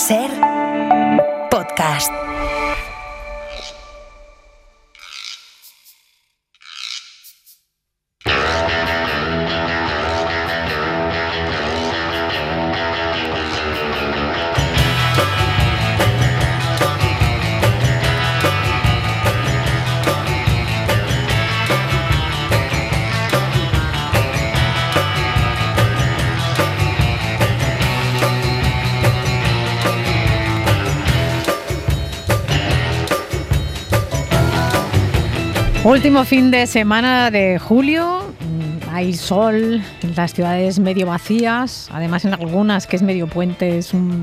SER Podcast. Último fin de semana de julio, hay sol, las ciudades medio vacías, además en algunas que es medio puente es un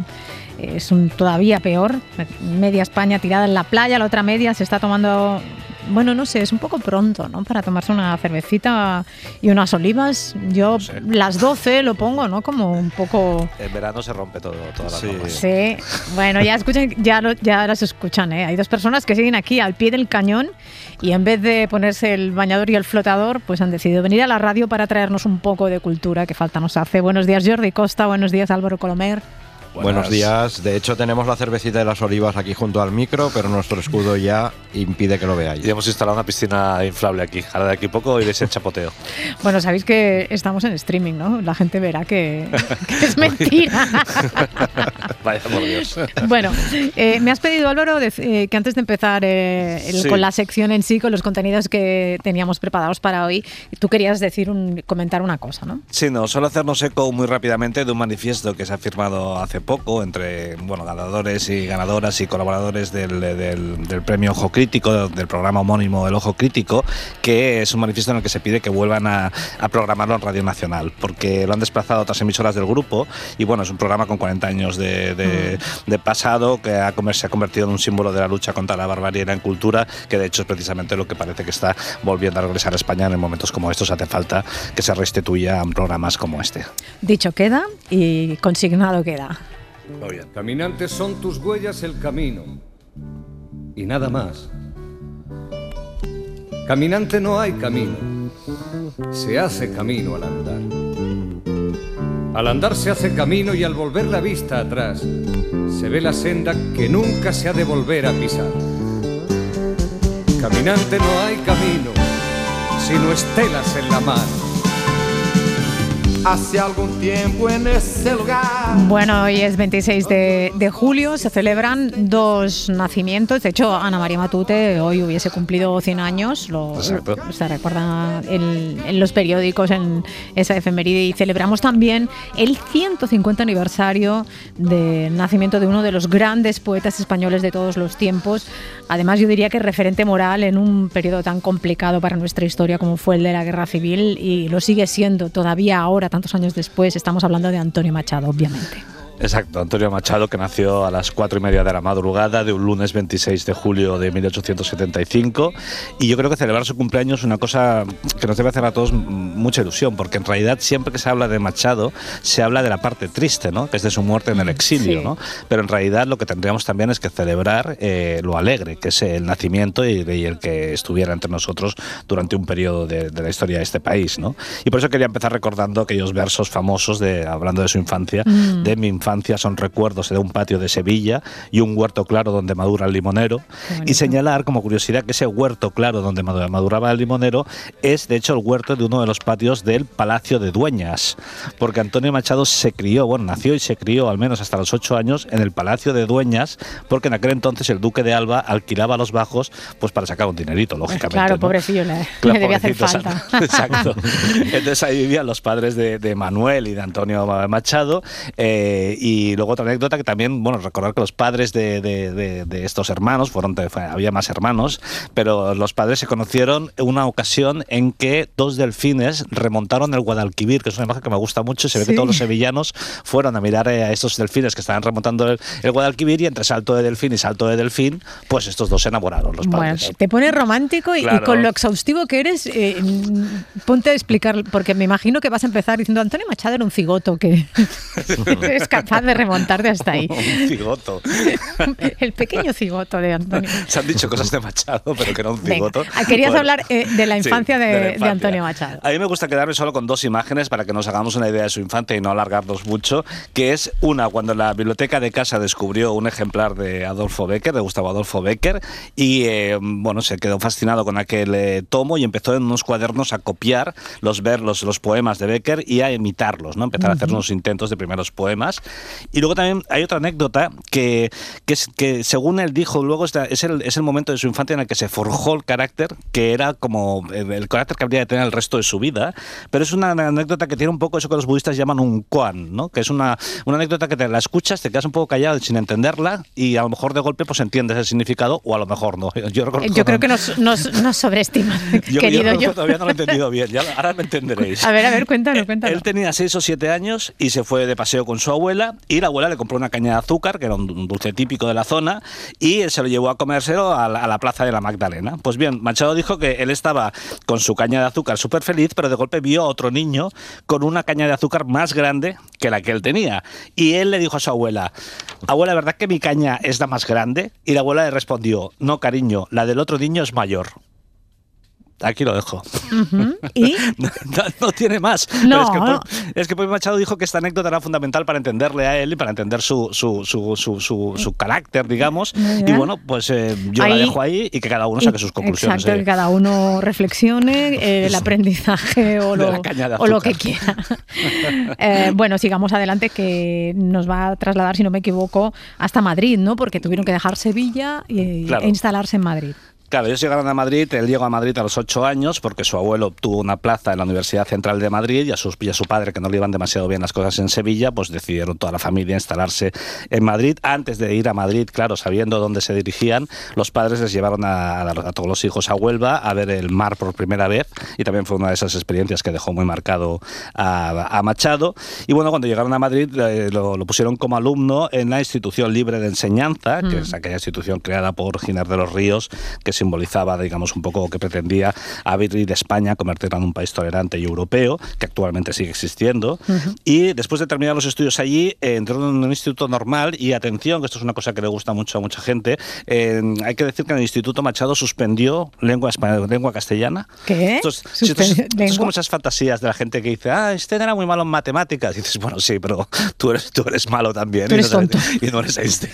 todavía peor, media España tirada en la playa, la otra media se está tomando, bueno, no sé, es un poco pronto, ¿no?, para tomarse una cervecita y unas olivas. Yo no sé. Las 12 lo pongo, ¿no?, como un poco... En verano se rompe todas las normas. Sí, bueno, ya escuchan, ya las escuchan, ¿eh? Hay dos personas que siguen aquí al pie del cañón y en vez de ponerse el bañador y el flotador, pues han decidido venir a la radio para traernos un poco de cultura que falta nos hace. Buenos días, Jordi Costa, buenos días, Álvaro Colomer. Buenos días. De hecho, tenemos la cervecita de las olivas aquí junto al micro, pero nuestro escudo ya impide que lo veáis. Y hemos instalado una piscina inflable aquí. Ahora de aquí a poco iréis en chapoteo. Bueno, sabéis que estamos en streaming, ¿no? La gente verá que es mentira. Vaya por Dios. Bueno, me has pedido, Álvaro, que antes de empezar con la sección en sí, con los contenidos que teníamos preparados para hoy, tú querías comentar una cosa, ¿no? Sí, no, solo hacernos eco muy rápidamente de un manifiesto que se ha firmado hace poco entre ganadores y ganadoras y colaboradores del premio Ojo Crítico, del programa homónimo El Ojo Crítico, que es un manifiesto en el que se pide que vuelvan a programarlo en Radio Nacional, porque lo han desplazado a otras emisoras del grupo y bueno, es un programa con 40 años de pasado que se ha convertido en un símbolo de la lucha contra la barbarie en cultura, que de hecho es precisamente lo que parece que está volviendo a regresar a España en momentos como estos. Hace falta que se restituya a programas como este. Dicho queda y consignado queda. Muy bien. Caminantes, son tus huellas el camino y nada más. Caminante, no hay camino, se hace camino al andar. Al andar se hace camino y al volver la vista atrás se ve la senda que nunca se ha de volver a pisar. Caminante, no hay camino sino estelas en la mano. Hace algún tiempo en ese lugar. Bueno, hoy es 26 de julio, se celebran dos nacimientos. De hecho, Ana María Matute hoy hubiese cumplido 100 años. Se recuerda en los periódicos, en esa efeméride. Y celebramos también el 150 aniversario del nacimiento de uno de los grandes poetas españoles de todos los tiempos. Además, yo diría que referente moral en un periodo tan complicado para nuestra historia como fue el de la Guerra Civil, y lo sigue siendo todavía ahora, tantos años después. Estamos hablando de Antonio Machado, obviamente. Exacto, Antonio Machado, que nació a las 4:30 de la madrugada de un lunes 26 de julio de 1875, y yo creo que celebrar su cumpleaños es una cosa que nos debe hacer a todos mucha ilusión, porque en realidad siempre que se habla de Machado se habla de la parte triste, ¿no?, que es de su muerte en el exilio, sí, ¿no? Pero en realidad lo que tendríamos también es que celebrar lo alegre, que es el nacimiento y el que estuviera entre nosotros durante un periodo de la historia de este país, ¿no? Y por eso quería empezar recordando aquellos versos famosos hablando de su infancia, de mi infancia son recuerdos de un patio de Sevilla y un huerto claro donde madura el limonero, y señalar como curiosidad que ese huerto claro donde maduraba el limonero es de hecho el huerto de uno de los patios del Palacio de Dueñas, porque Antonio Machado nació y se crió al menos hasta los 8 años en el Palacio de Dueñas, porque en aquel entonces el duque de Alba alquilaba los bajos pues para sacar un dinerito, lógicamente. Claro, ¿no? Pobrecillo, le debía hacer falta. Exacto. Entonces ahí vivían los padres de Manuel y de Antonio Machado. Y luego otra anécdota que también, recordar que los padres de estos hermanos, había más hermanos, pero los padres se conocieron en una ocasión en que dos delfines remontaron el Guadalquivir, que es una imagen que me gusta mucho, y se ve que todos los sevillanos fueron a mirar a estos delfines que estaban remontando el Guadalquivir, y entre salto de delfín y salto de delfín, pues estos dos se enamoraron, los padres. Bueno, te pones romántico claro. Y con lo exhaustivo que eres, ponte a explicar, porque me imagino que vas a empezar diciendo Antonio Machado era un cigoto que capaz de remontarte hasta ahí. Un cigoto. El pequeño cigoto de Antonio. Se han dicho cosas de Machado, pero que no un cigoto. Venga, querías hablar de la infancia, sí, de Antonio Machado. A mí me gusta quedarme solo con dos imágenes para que nos hagamos una idea de su infancia y no alargarnos mucho, que es una, cuando la biblioteca de casa descubrió un ejemplar de Adolfo Bécquer, de Gustavo Adolfo Bécquer, y bueno, se quedó fascinado con aquel tomo y empezó en unos cuadernos a copiar los poemas de Bécquer y a imitarlos, ¿no? Empezar a hacer unos intentos de primeros poemas. Y luego también hay otra anécdota que según él dijo, luego es el momento de su infancia en el que se forjó el carácter, que era como el carácter que habría de tener el resto de su vida, pero es una anécdota que tiene un poco eso que los budistas llaman un koan, ¿no? Que es una anécdota que te la escuchas, te quedas un poco callado sin entenderla y a lo mejor de golpe pues entiendes el significado o a lo mejor no. Yo creo que nos sobreestiman, querido yo. Todavía no lo he entendido bien, ahora me entenderéis. A ver, cuéntalo. Él tenía 6 o 7 años y se fue de paseo con su abuela y la abuela le compró una caña de azúcar, que era un dulce típico de la zona, y él se lo llevó a comérselo a la plaza de la Magdalena. Pues bien, Machado dijo que él estaba con su caña de azúcar súper feliz, pero de golpe vio a otro niño con una caña de azúcar más grande que la que él tenía. Y él le dijo a su abuela, abuela, ¿verdad que mi caña es la más grande? Y la abuela le respondió, no, cariño, la del otro niño es mayor. Aquí lo dejo. ¿Y? No tiene más. No. Pero es que Poi Machado dijo que esta anécdota era fundamental para entenderle a él y para entender su carácter, digamos. Y bueno, pues yo la dejo ahí y que cada uno saque sus conclusiones. Exacto, que cada uno reflexione el aprendizaje o lo que quiera. Bueno, sigamos adelante, que nos va a trasladar, si no me equivoco, hasta Madrid, ¿no? Porque tuvieron que dejar Sevilla e instalarse en Madrid. Claro, ellos llegaron a Madrid, él llegó a Madrid a los 8 años porque su abuelo obtuvo una plaza en la Universidad Central de Madrid y a su padre, que no le iban demasiado bien las cosas en Sevilla, pues decidieron toda la familia instalarse en Madrid. Antes de ir a Madrid, claro, sabiendo dónde se dirigían, los padres les llevaron a todos los hijos a Huelva a ver el mar por primera vez y también fue una de esas experiencias que dejó muy marcado a Machado. Y bueno, cuando llegaron a Madrid lo pusieron como alumno en la Institución Libre de Enseñanza, que es aquella institución creada por Giner de los Ríos, que simbolizaba, digamos, un poco que pretendía abrir España, convertirla en un país tolerante y europeo, que actualmente sigue existiendo. Y después de terminar los estudios allí, entró en un instituto normal y, atención, que esto es una cosa que le gusta mucho a mucha gente, hay que decir que en el Instituto Machado suspendió lengua castellana. ¿Qué? Esto es como esas fantasías de la gente que dice, Einstein era muy malo en matemáticas. Y dices, bueno, sí, pero tú eres malo también. Tú eres tonto. Y no eres Einstein.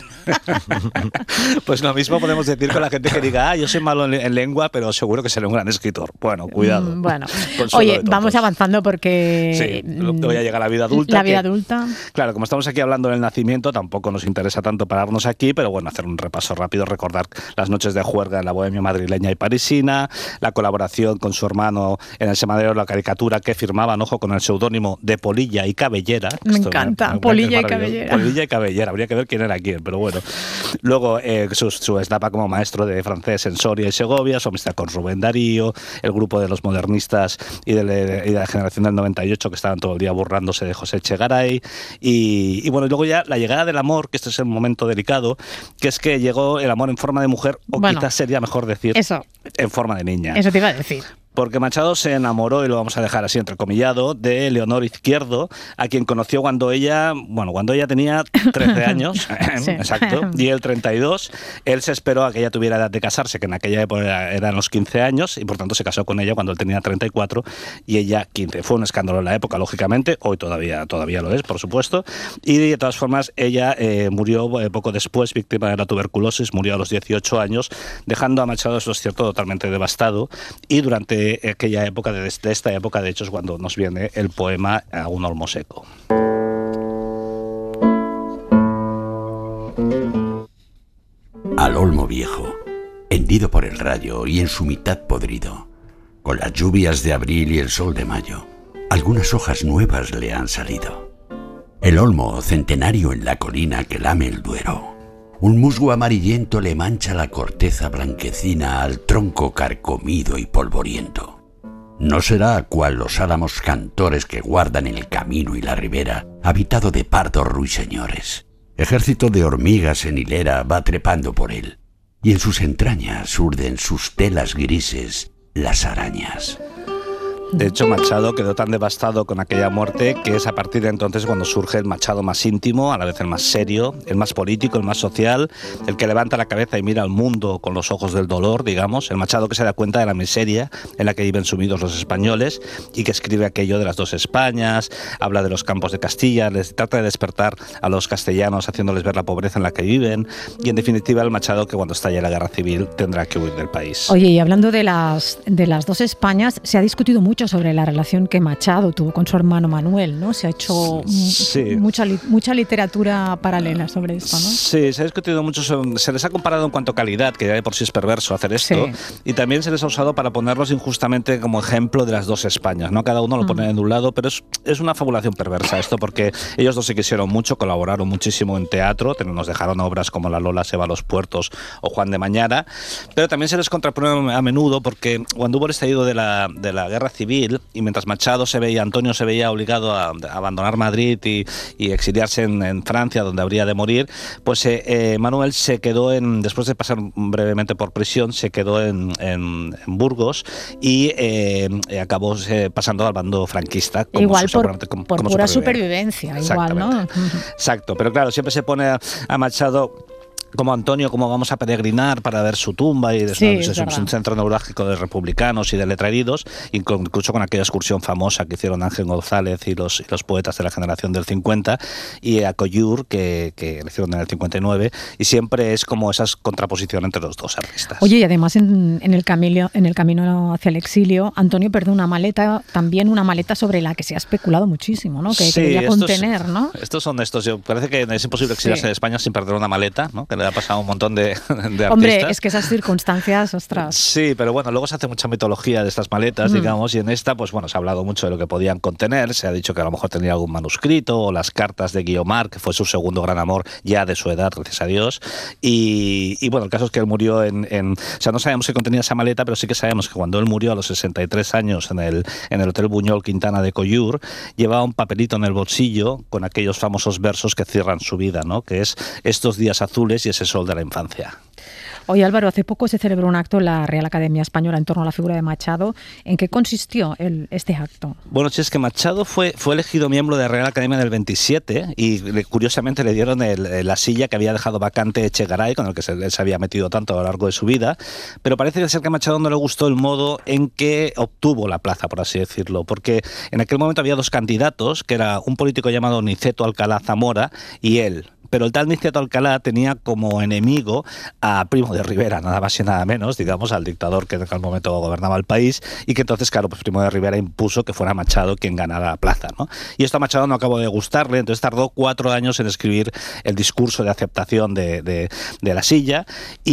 Pues lo mismo podemos decir con la gente que diga, yo soy malo en lengua, pero seguro que seré un gran escritor. Bueno, cuidado. Bueno, oye, vamos avanzando porque... Sí, voy a llegar a la vida adulta. La vida adulta. Claro, como estamos aquí hablando del nacimiento, tampoco nos interesa tanto pararnos aquí, pero bueno, hacer un repaso rápido, recordar las noches de juerga en la bohemia madrileña y parisina, la colaboración con su hermano en el semanario La Caricatura, que firmaban, ojo, con el seudónimo de Polilla y Cabellera. Me encanta, Polilla y Cabellera. Polilla y Cabellera, habría que ver quién era quién, pero bueno. Luego, su etapa como maestro de francés en Soria y Segovia, su amistad con Rubén Darío, el grupo de los modernistas y de la generación del 98 que estaban todo el día burlándose de José Echegaray. Y bueno, y luego ya la llegada del amor, que este es el momento delicado, que es que llegó el amor en forma de mujer, o quizás sería mejor decir en forma de niña. Eso te iba a decir. Porque Machado se enamoró, y lo vamos a dejar así entrecomillado, de Leonor Izquierdo, a quien conoció cuando ella tenía 13 años, sí. Exacto, y él 32. Él se esperó a que ella tuviera edad de casarse, que en aquella época eran los 15 años, y por tanto se casó con ella cuando él tenía 34 y ella 15. Fue un escándalo en la época, lógicamente, hoy todavía lo es, por supuesto, y de todas formas ella murió poco después, víctima de la tuberculosis, murió a los 18 años, dejando a Machado, eso es cierto, totalmente devastado, y durante aquella época, de esta época, de hecho, es cuando nos viene el poema A un olmo seco. Al olmo viejo, hendido por el rayo y en su mitad podrido, con las lluvias de abril y el sol de mayo, algunas hojas nuevas le han salido. El olmo centenario en la colina que lame el Duero, un musgo amarillento le mancha la corteza blanquecina al tronco carcomido y polvoriento. No será cual los álamos cantores que guardan el camino y la ribera, habitado de pardos ruiseñores. Ejército de hormigas en hilera va trepando por él, y en sus entrañas urden sus telas grises las arañas. De hecho, Machado quedó tan devastado con aquella muerte que es a partir de entonces cuando surge el Machado más íntimo, a la vez el más serio, el más político, el más social, el que levanta la cabeza y mira al mundo con los ojos del dolor, digamos, el Machado que se da cuenta de la miseria en la que viven sumidos los españoles y que escribe aquello de las dos Españas, habla de los campos de Castilla, les trata de despertar a los castellanos haciéndoles ver la pobreza en la que viven y en definitiva el Machado que cuando estalle la guerra civil tendrá que huir del país. Oye, y hablando de las dos Españas, se ha discutido mucho sobre la relación que Machado tuvo con su hermano Manuel, ¿no? Se ha hecho mucha literatura paralela sobre esto, ¿no? Sí, se ha discutido mucho, se les ha comparado en cuanto a calidad, que ya de por sí es perverso hacer esto, y también se les ha usado para ponerlos injustamente como ejemplo de las dos Españas, ¿no? Cada uno lo pone en un lado, pero es una fabulación perversa esto, porque ellos dos se quisieron mucho, colaboraron muchísimo en teatro, nos dejaron obras como La Lola se va a los puertos o Juan de Mañara, pero también se les contrapone a menudo porque cuando hubo el estallido de la guerra civil y mientras Antonio se veía obligado a abandonar Madrid y exiliarse en Francia, donde habría de morir, pues Manuel se quedó después de pasar brevemente por prisión, se quedó en Burgos y acabó pasando al bando franquista. Igual por pura supervivencia, igual, ¿no? Exacto, pero claro, siempre se pone a Machado como Antonio, como vamos a peregrinar para ver su tumba, y es un centro neurálgico de republicanos y de letreridos, incluso con aquella excursión famosa que hicieron Ángel González y los poetas de la generación del 50, y a Coyur, que lo hicieron en el 59, y siempre es como esa contraposición entre los dos artistas. Oye, y además en el camino hacia el exilio, Antonio perdió una maleta sobre la que se ha especulado muchísimo, ¿no? Que quería contener, ¿no? Estos son estos. Parece que es imposible exiliarse de España sin perder una maleta, ¿no? Que le ha pasado a un montón de artistas. Hombre, es que esas circunstancias, ostras. Sí, pero bueno, luego se hace mucha mitología de estas maletas, digamos, y en esta, pues bueno, se ha hablado mucho de lo que podían contener, se ha dicho que a lo mejor tendría algún manuscrito, o las cartas de Guiomar, que fue su segundo gran amor, ya de su edad, gracias a Dios, y bueno, el caso es que él murió o sea, no sabemos qué contenía esa maleta, pero sí que sabemos que cuando él murió a los 63 años en el Hotel Buñol Quintana de Coyur, llevaba un papelito en el bolsillo con aquellos famosos versos que cierran su vida, ¿no? Que es estos días azules y ese sol de la infancia. Oye, Álvaro, hace poco se celebró un acto en la Real Academia Española en torno a la figura de Machado. ¿En qué consistió este acto? Bueno, sí, es que Machado fue elegido miembro de la Real Academia del 27 y curiosamente le dieron la silla que había dejado vacante Echegaray, con el que él se había metido tanto a lo largo de su vida, pero parece ser que a Machado no le gustó el modo en que obtuvo la plaza, por así decirlo, porque en aquel momento había dos candidatos, que era un político llamado Niceto Alcalá Zamora y él. Pero el tal Niceto Alcalá tenía como enemigo a Primo de Rivera, nada más y nada menos, digamos, al dictador que en aquel momento gobernaba el país, y que entonces, claro, pues Primo de Rivera impuso que fuera Machado quien ganara la plaza, ¿no? Y esto a Machado no acabó de gustarle, entonces tardó 4 años en escribir el discurso de aceptación de la silla,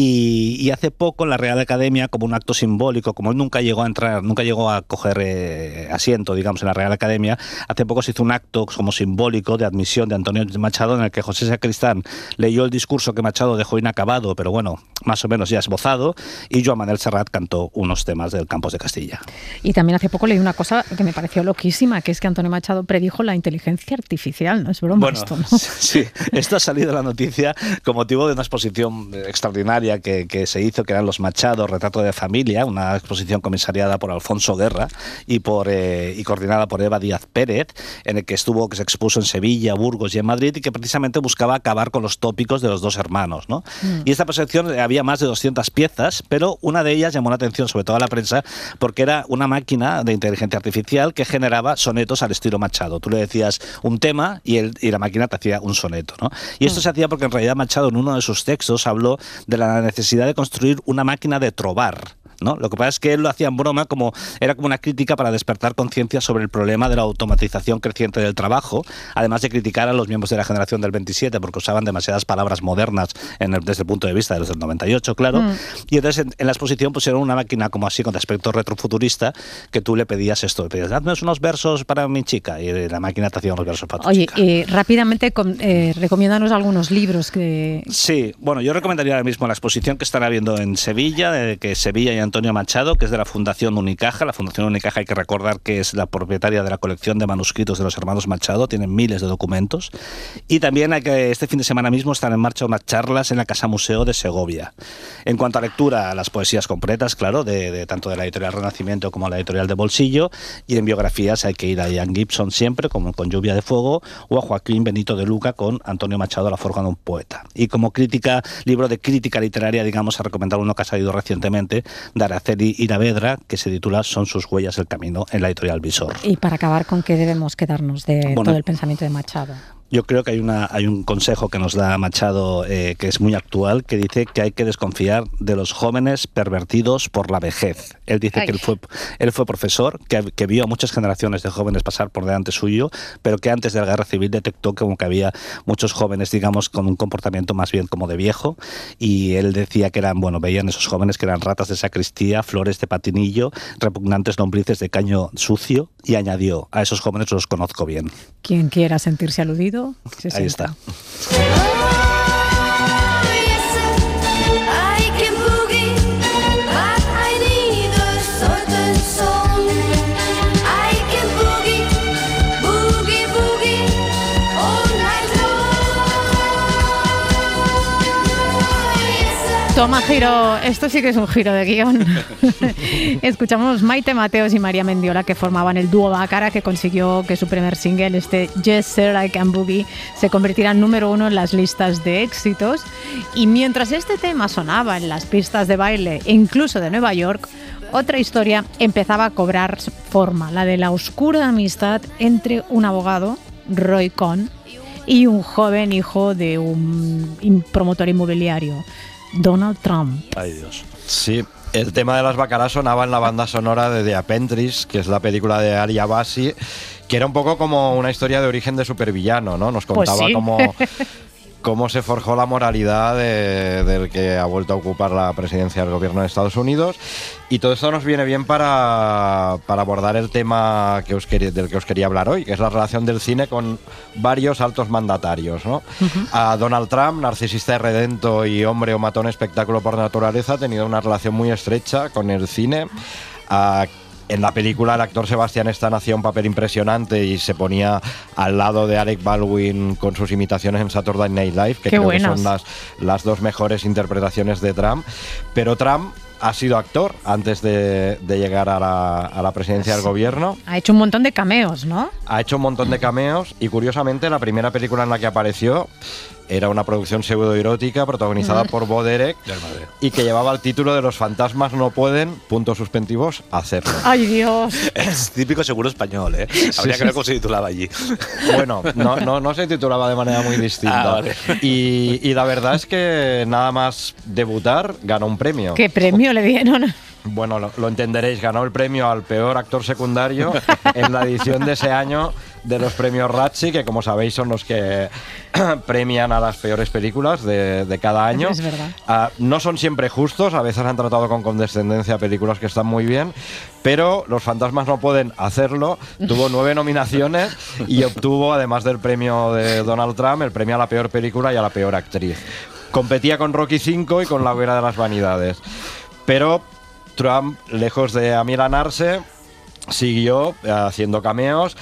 y hace poco en la Real Academia, como un acto simbólico, como él nunca llegó a coger asiento, digamos, en la Real Academia, hace poco se hizo un acto como simbólico de admisión de Antonio Machado en el que José Sacristán leyó el discurso que Machado dejó inacabado, pero bueno, más o menos ya esbozado, y Joan Manuel Serrat cantó unos temas del Campos de Castilla. Y también hace poco leí una cosa que me pareció loquísima, que es que Antonio Machado predijo la inteligencia artificial, ¿no? Es broma esto, ¿no? Sí, esto ha salido en la noticia con motivo de una exposición extraordinaria que se hizo, que eran los Machado, Retrato de Familia, una exposición comisariada por Alfonso Guerra y coordinada por Eva Díaz Pérez, en el que se expuso en Sevilla, Burgos y en Madrid, y que precisamente buscaba acabar con los tópicos de los dos hermanos, ¿no? Y esta exposición había más de 200 piezas, pero una de ellas llamó la atención, sobre todo a la prensa, porque era una máquina de inteligencia artificial que generaba sonetos al estilo Machado. Tú le decías un tema y la máquina te hacía un soneto, ¿no? Y esto se hacía porque en realidad Machado en uno de sus textos habló de la necesidad de construir una máquina de trobar, ¿no? Lo que pasa es que él lo hacía en broma, era como una crítica para despertar conciencia sobre el problema de la automatización creciente del trabajo, además de criticar a los miembros de la generación del 27 porque usaban demasiadas palabras modernas desde el punto de vista de los del 98, claro. Y entonces en la exposición pusieron una máquina como así con aspecto retrofuturista, que tú le pedías esto, le pedías, hazme unos versos para mi chica, y la máquina te hacía unos versos para tu chica. Oye, rápidamente recomiéndanos algunos libros que... Sí, bueno, yo recomendaría ahora mismo la exposición que están habiendo en Sevilla, que Sevilla y Antonio Machado, que es de la Fundación Unicaja. La Fundación Unicaja, hay que recordar que es la propietaria de la colección de manuscritos de los hermanos Machado, tienen miles de documentos. Y también este fin de semana mismo están en marcha unas charlas en la Casa Museo de Segovia. En cuanto a lectura, las poesías completas, claro, tanto de la editorial Renacimiento como la editorial de Bolsillo, y en biografías hay que ir a Ian Gibson siempre, como con Lluvia de Fuego, o a Joaquín Benito de Luca con Antonio Machado, La forja de un poeta. Y como libro de crítica literaria, digamos, a recomendar uno que ha salido recientemente, de Araceli Iravedra, que se titula Son sus huellas el camino, en la editorial Visor. Y para acabar, ¿con qué debemos quedarnos de todo el pensamiento de Machado? Yo creo que hay un consejo que nos da Machado que es muy actual, que dice que hay que desconfiar de los jóvenes pervertidos por la vejez. Él dice que él fue profesor, que vio a muchas generaciones de jóvenes pasar por delante suyo, pero que antes de la Guerra Civil detectó como que había muchos jóvenes, digamos, con un comportamiento más bien como de viejo, y él decía que veían esos jóvenes que eran ratas de sacristía, flores de patinillo, repugnantes lombrices de caño sucio, y añadió, a esos jóvenes los conozco bien. Quien quiera sentirse aludido, ahí está. Toma giro, esto sí que es un giro de guión. Escuchamos Maite Mateos y María Mendiola, que formaban el dúo Bácara, que consiguió que su primer single, Yes Sir I Can Boogie, se convirtiera en número 1 en las listas de éxitos. Y mientras este tema sonaba en las pistas de baile, incluso de Nueva York, otra historia empezaba a cobrar forma, la de la oscura amistad entre un abogado, Roy Cohn, y un joven hijo de un promotor inmobiliario, Donald Trump. Ay, Dios. Sí, el tema de las Baccarat sonaba en la banda sonora de The Apprentice, que es la película de Ari Abbasi, que era un poco como una historia de origen de supervillano, ¿no? Nos contaba Pues sí. cómo se forjó la moralidad del que ha vuelto a ocupar la presidencia del gobierno de Estados Unidos. Y todo esto nos viene bien para abordar el tema del que os quería hablar hoy, que es la relación del cine con varios altos mandatarios, ¿no? A Donald Trump, narcisista irredento y hombre o matón espectáculo por naturaleza, ha tenido una relación muy estrecha con el cine. En la película el actor Sebastián Stan hacía un papel impresionante y se ponía al lado de Alec Baldwin con sus imitaciones en Saturday Night Live, que creo que son las dos mejores interpretaciones de Trump. Pero Trump ha sido actor antes de llegar a la presidencia del gobierno. Ha hecho un montón de cameos, ¿no? Ha hecho un montón de cameos y curiosamente la primera película en la que apareció era una producción pseudoerótica protagonizada por Bo Derek y que llevaba el título de Los fantasmas no pueden, puntos suspensivos, hacerlo. ¡Ay, Dios! Es típico seguro español, ¿eh? Habría que ver cómo se titulaba allí. Bueno, no se titulaba de manera muy distinta. Vale. Y la verdad es que nada más debutar ganó un premio. ¿Qué premio le dieron? Bueno, lo entenderéis, ganó el premio al peor actor secundario en la edición de ese año de los premios Razzie, que como sabéis son los que premian a las peores películas de cada año. Es verdad. No son siempre justos, a veces han tratado con condescendencia películas que están muy bien, pero Los fantasmas no pueden hacerlo. Tuvo 9 nominaciones y obtuvo, además del premio de Donald Trump, el premio a la peor película y a la peor actriz. Competía con Rocky V y con La hoguera de las vanidades. Pero Trump, lejos de amilanarse, siguió haciendo cameos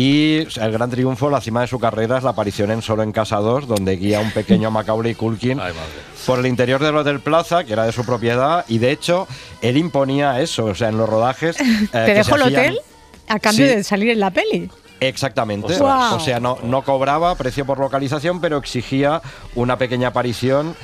y el gran triunfo, la cima de su carrera, es la aparición en Solo en Casa 2, donde guía a un pequeño Macaulay Culkin por el interior del Hotel Plaza, que era de su propiedad, y de hecho él imponía eso, o sea, en los rodajes. ¿Te dejo el hotel a cambio de salir en la peli? Exactamente. Wow. O sea, no cobraba precio por localización, pero exigía una pequeña aparición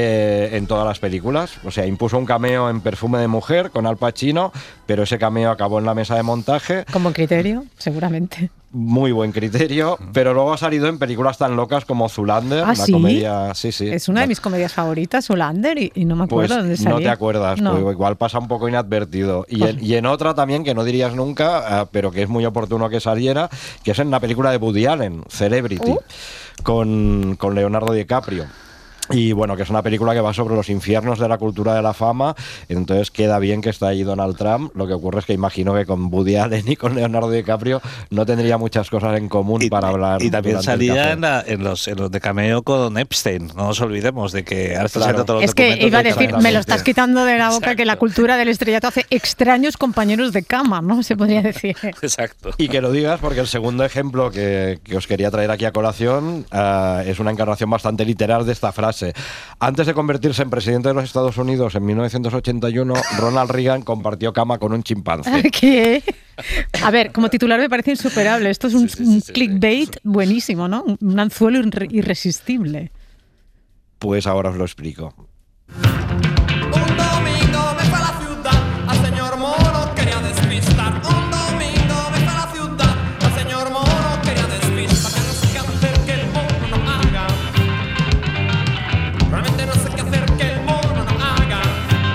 en todas las películas. O sea, impuso un cameo en Perfume de mujer con Al Pacino, pero ese cameo acabó en la mesa de montaje. Con buen criterio, seguramente. Muy buen criterio, pero luego ha salido en películas tan locas como Zoolander, una comedia. Sí. Es una de mis comedias favoritas, Zoolander, y no me acuerdo dónde salía. No te acuerdas, no. Pues igual pasa un poco inadvertido. Y en otra también que no dirías nunca, pero que es muy oportuno que saliera, que es en la película de Woody Allen, Celebrity, con Leonardo DiCaprio. Y bueno, que es una película que va sobre los infiernos de la cultura de la fama, entonces queda bien que está ahí Donald Trump. Lo que ocurre es que imagino que con Woody Allen y con Leonardo DiCaprio no tendría muchas cosas en común para hablar. Y también salía en los de cameo con Epstein, no nos olvidemos de que ahora está saliendo todos los es que documentos iba a de decir, me lo estás quitando de la boca. Exacto. Que la cultura del estrellato hace extraños compañeros de cama, ¿no? Se podría decir. Exacto. Y que lo digas porque el segundo ejemplo que os quería traer aquí a colación es una encarnación bastante literal de esta frase. Antes de convertirse en presidente de los Estados Unidos en 1981, Ronald Reagan compartió cama con un chimpancé. ¿Qué? A ver, como titular me parece insuperable. Esto es un clickbait buenísimo, ¿no? Un anzuelo irresistible. Pues ahora os lo explico. Un domingo me fue a la ciudad, al señor Mono quería despistar. Un domingo me fue a la ciudad, al señor Mono quería despistar. Que no sé qué hacer que el mono no haga. Realmente no sé qué hacer que el mono no haga.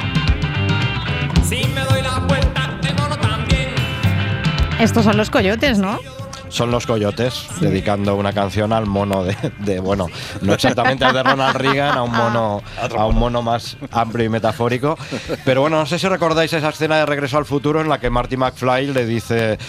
Si me doy la vuelta, el mono también. Estos son los coyotes, ¿no? Son los Coyotes, sí. Dedicando una canción al mono de bueno, no exactamente al de Ronald Reagan, a un mono más amplio y metafórico. Pero bueno, no sé si recordáis esa escena de Regreso al Futuro en la que Marty McFly le dice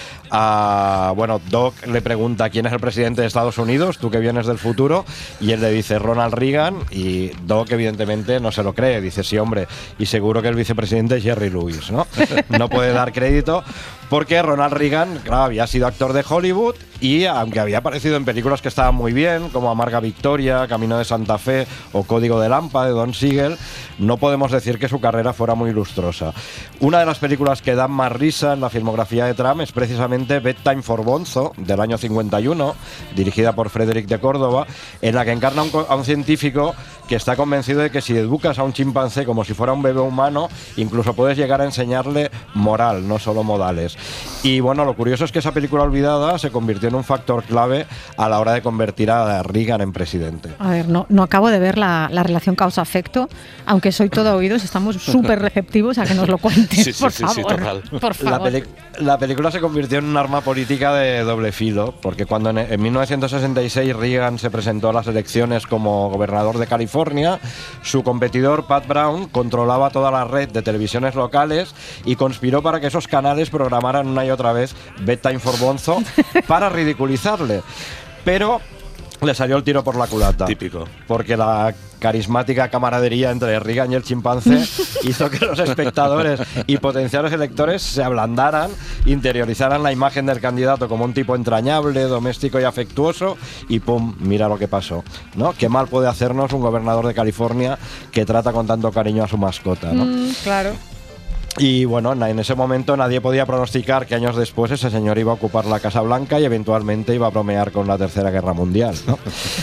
a... Bueno, Doc le pregunta quién es el presidente de Estados Unidos, tú que vienes del futuro, y él le dice Ronald Reagan, y Doc evidentemente no se lo cree, dice sí, hombre, y seguro que el vicepresidente es Jerry Lewis, ¿no? No puede dar crédito porque Ronald Reagan, claro, había sido actor de Hollywood y aunque había aparecido en películas que estaban muy bien, como Amarga Victoria, Camino de Santa Fe o Código de Lampa de Don Siegel, no podemos decir que su carrera fuera muy lustrosa. Una de las películas que dan más risa en la filmografía de Trump es precisamente Bedtime for Bonzo, del año 51, dirigida por Frederick de Córdoba, en la que encarna a un científico que está convencido de que si educas a un chimpancé como si fuera un bebé humano, incluso puedes llegar a enseñarle moral, no solo modales. Y bueno, lo curioso es que esa película olvidada se convirtió en un factor clave a la hora de convertir a Reagan en presidente. A ver, no acabo de ver la relación causa-efecto, aunque soy todo oídos, estamos súper receptivos a que nos lo cuentes, por favor. Sí, total. Por favor. La película se convirtió en un arma política de doble filo, porque cuando en 1966 Reagan se presentó a las elecciones como gobernador de California, su competidor Pat Brown controlaba toda la red de televisiones locales y conspiró para que esos canales programaran una y otra vez Bedtime for Bonzo para ridiculizarle. Pero le salió el tiro por la culata. Típico. Porque la carismática camaradería entre Reagan y el chimpancé hizo que los espectadores y potenciales electores se ablandaran, interiorizaran la imagen del candidato como un tipo entrañable, doméstico y afectuoso, y ¡pum! Mira lo que pasó, ¿no? Qué mal puede hacernos un gobernador de California que trata con tanto cariño a su mascota, ¿no? Claro. Y bueno, en ese momento nadie podía pronosticar que años después ese señor iba a ocupar la Casa Blanca y eventualmente iba a bromear con la Tercera Guerra Mundial, ¿no?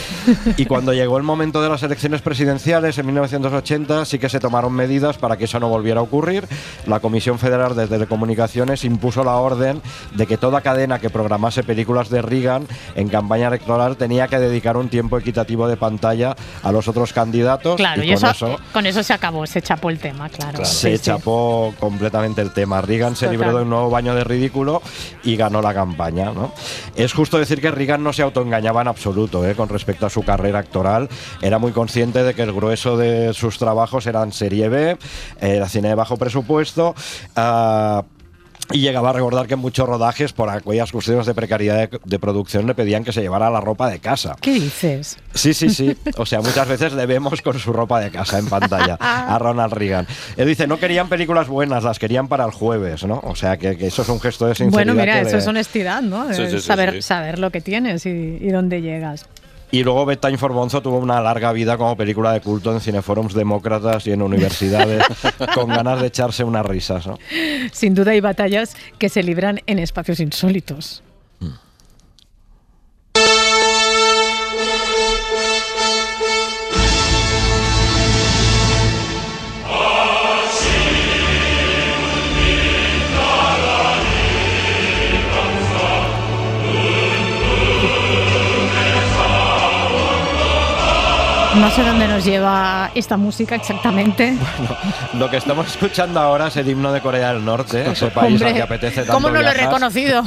Y cuando llegó el momento de las elecciones presidenciales en 1980 sí que se tomaron medidas para que eso no volviera a ocurrir. La Comisión Federal de Telecomunicaciones impuso la orden de que toda cadena que programase películas de Reagan en campaña electoral tenía que dedicar un tiempo equitativo de pantalla a los otros candidatos. Claro, y con eso se acabó, se chapó el tema, claro. Se chapó completamente el tema. Reagan se libró de un nuevo baño de ridículo y ganó la campaña, ¿no? Es justo decir que Reagan no se autoengañaba en absoluto, con respecto a su carrera actoral. Era muy consciente de que el grueso de sus trabajos eran serie B, era cine de bajo presupuesto, y llegaba a recordar que en muchos rodajes, por aquellas cuestiones de precariedad de producción, le pedían que se llevara la ropa de casa. ¿Qué dices? Sí. O sea, muchas veces le vemos con su ropa de casa en pantalla a Ronald Reagan. Él dice, no querían películas buenas, las querían para el jueves, ¿no? O sea, que eso es un gesto de sinceridad. Bueno, mira, eso es honestidad, ¿no? Sí. Saber lo que tienes y dónde llegas. Y luego Bedtime for Bonzo tuvo una larga vida como película de culto en cineforums demócratas y en universidades con ganas de echarse unas risas, ¿no? Sin duda hay batallas que se libran en espacios insólitos. No sé dónde nos lleva esta música exactamente. Bueno, lo que estamos escuchando ahora es el himno de Corea del Norte, ese país Hombre, al que apetece tanto ¿cómo no lo he viajar. reconocido?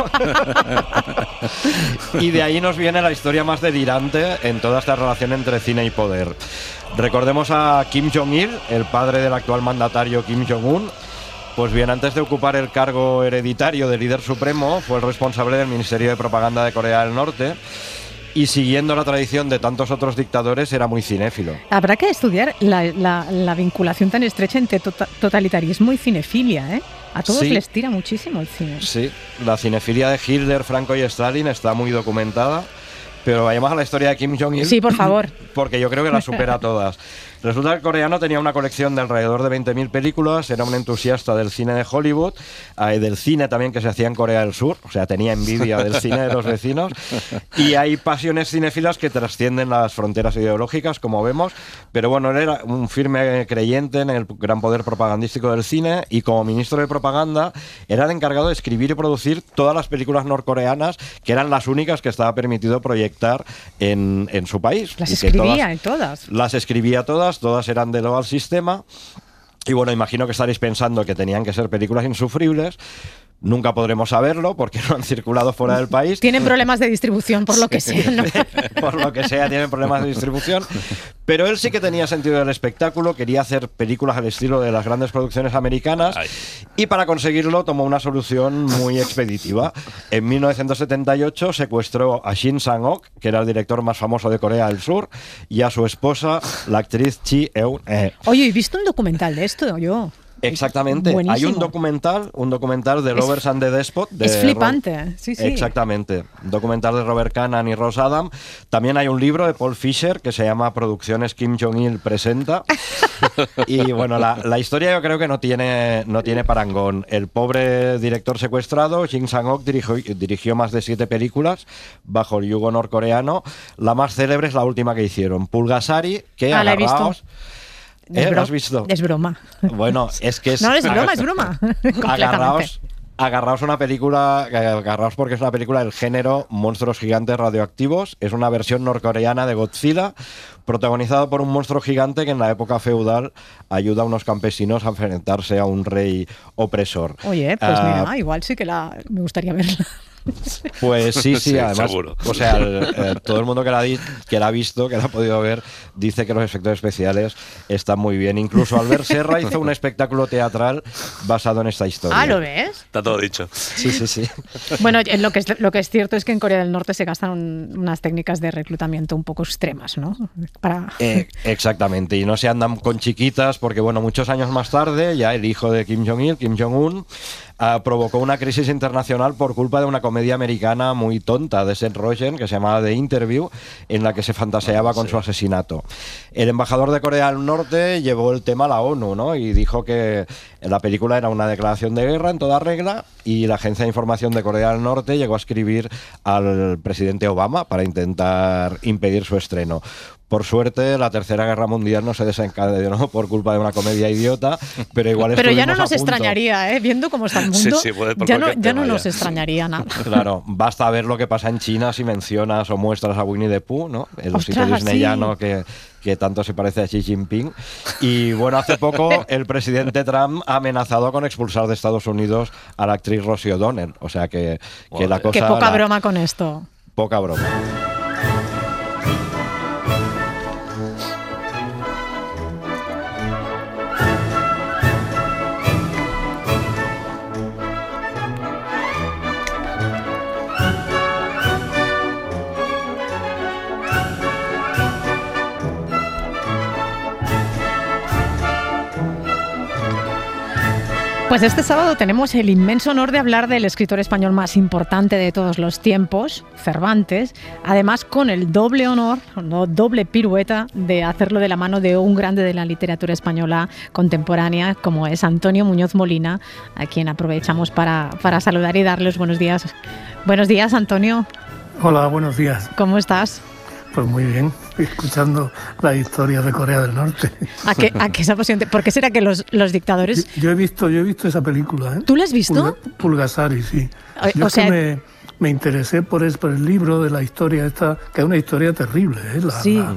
Y de ahí nos viene la historia más delirante en toda esta relación entre cine y poder. Recordemos a Kim Jong-il, el padre del actual mandatario Kim Jong-un. Pues bien, antes de ocupar el cargo hereditario de líder supremo, fue el responsable del Ministerio de Propaganda de Corea del Norte. Y siguiendo la tradición de tantos otros dictadores, era muy cinéfilo. Habrá que estudiar la vinculación tan estrecha entre totalitarismo y cinefilia, ¿eh? A todos Sí. les tira muchísimo el cine. Sí, la cinefilia de Hitler, Franco y Stalin está muy documentada. Pero vayamos a la historia de Kim Jong-il. Sí, por favor. Porque yo creo que la supera a todas. Resulta que el coreano tenía una colección de alrededor de 20.000 películas, era un entusiasta del cine de Hollywood, del cine también que se hacía en Corea del Sur, o sea, tenía envidia del cine de los vecinos, y hay pasiones cinéfilas que trascienden las fronteras ideológicas, como vemos, pero bueno, él era un firme creyente en el gran poder propagandístico del cine, y como ministro de propaganda era el encargado de escribir y producir todas las películas norcoreanas, que eran las únicas que estaba permitido proyectar en su país. Las Y que escribía todas. Las escribía todas eran de lo al sistema. Y bueno, imagino que estaréis pensando que tenían que ser películas insufribles. Nunca podremos saberlo porque no han circulado fuera del país. Tienen problemas de distribución, por lo que sea, ¿no? Por lo que sea, tienen problemas de distribución. Pero él sí que tenía sentido del espectáculo, quería hacer películas al estilo de las grandes producciones americanas. Ay. Y para conseguirlo tomó una solución muy expeditiva. En 1978 secuestró a Shin Sang-ok, que era el director más famoso de Corea del Sur, y a su esposa, la actriz Chi Eun-hye. Oye, he visto un documental de esto yo. Exactamente. Buenísimo. Hay un documental de Lovers and the Despot. Es flipante, sí, sí. Exactamente. Un documental de Robert Kanan y Ross Adam. También hay un libro de Paul Fisher que se llama Producciones Kim Jong-il presenta. Y bueno, la historia yo creo que no tiene parangón. El pobre director secuestrado, Shin Sang-ok, dirigió más de 7 películas bajo el yugo norcoreano. La más célebre es la última que hicieron, Pulgasari, que la he visto. agarraos... ¿Lo has visto? Es broma. Bueno, es que es... No, es broma, es broma. Completamente. Agarraos una película, agarraos porque es una película del género monstruos gigantes radioactivos. Es una versión norcoreana de Godzilla, protagonizada por un monstruo gigante que en la época feudal ayuda a unos campesinos a enfrentarse a un rey opresor. Oye, pues mira, igual sí que me gustaría verla. Pues sí, Sí, además, seguro. o sea, todo el mundo que la ha visto, que la ha podido ver, dice que los efectos especiales están muy bien. Incluso Albert Serra hizo un espectáculo teatral basado en esta historia. Ah, ¿lo ves? Está todo dicho. Sí. Bueno, lo que es cierto es que en Corea del Norte se gastan unas técnicas de reclutamiento un poco extremas, ¿no? Exactamente, y no se andan con chiquitas porque, bueno, muchos años más tarde, ya el hijo de Kim Jong-il, Kim Jong-un, provocó una crisis internacional por culpa de una comedia americana muy tonta de Seth Rogen que se llamaba The Interview, en la que se fantaseaba con su asesinato. El embajador de Corea del Norte llevó el tema a la ONU, ¿no? Y dijo que la película era una declaración de guerra en toda regla, y la Agencia de Información de Corea del Norte llegó a escribir al presidente Obama para intentar impedir su estreno. Por suerte, la Tercera Guerra Mundial no se desencadenó por culpa de una comedia idiota, pero igual Pero ya no estuvimos nos a punto. extrañaría, ¿eh? Viendo cómo está el mundo, Sí, puede por ya cualquier no tema, nos ya. extrañaría nada. Claro, basta ver lo que pasa en China si mencionas o muestras a Winnie the Pooh, ¿no? El osito Ostras, disneyano sí. que tanto se parece a Xi Jinping. Y bueno, hace poco el presidente Trump ha amenazado con expulsar de Estados Unidos a la actriz Rosie O'Donnell. O sea que la cosa... Qué poca broma con esto. Poca broma. Pues este sábado tenemos el inmenso honor de hablar del escritor español más importante de todos los tiempos, Cervantes, además con el doble honor, no, doble pirueta de hacerlo de la mano de un grande de la literatura española contemporánea como es Antonio Muñoz Molina, a quien aprovechamos para saludar y darles buenos días. Buenos días, Antonio. Hola, buenos días. ¿Cómo estás? Pues muy bien, escuchando la historia de Corea del Norte. ¿A qué es apasionante? ¿Por qué será que los dictadores... Yo he visto esa película, ¿eh? ¿Tú la has visto? Pulgasari, sí. O sea, me interesé por el libro de la historia esta, que es una historia terrible, ¿eh? Sí.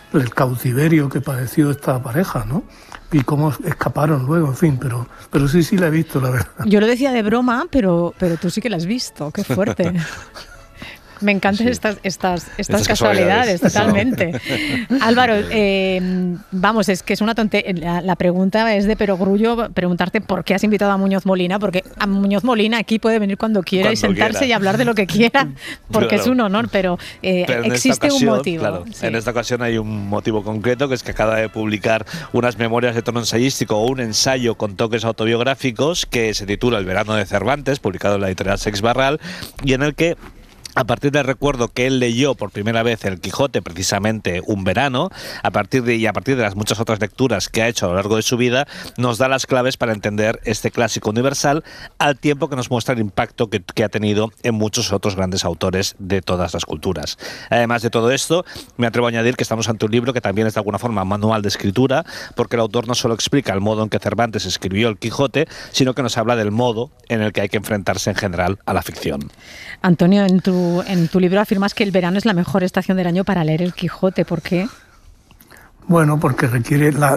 el cautiverio que padeció esta pareja, ¿no? Y cómo escaparon luego, en fin, pero sí la he visto, la verdad. Yo lo decía de broma, pero tú sí que la has visto, qué fuerte. Me encantan estas casualidades, totalmente. Álvaro, vamos, es que es una tontería. La pregunta es de perogrullo preguntarte por qué has invitado a Muñoz Molina, porque a Muñoz Molina aquí puede venir cuando quiera y sentarse y hablar de lo que quiera, porque es un honor, pero existe un motivo. Claro, sí. En esta ocasión hay un motivo concreto, que es que acaba de publicar unas memorias de tono ensayístico o un ensayo con toques autobiográficos que se titula El verano de Cervantes, publicado en la editorial Sex Barral, y en el que, a partir del recuerdo que él leyó por primera vez El Quijote, precisamente un verano, a partir de las muchas otras lecturas que ha hecho a lo largo de su vida, nos da las claves para entender este clásico universal, al tiempo que nos muestra el impacto que ha tenido en muchos otros grandes autores de todas las culturas. Además de todo esto, me atrevo a añadir que estamos ante un libro que también es de alguna forma manual de escritura, porque el autor no solo explica el modo en que Cervantes escribió El Quijote, sino que nos habla del modo en el que hay que enfrentarse en general a la ficción. Antonio, en tu libro afirmas que el verano es la mejor estación del año para leer El Quijote. ¿Por qué? Bueno, porque requiere la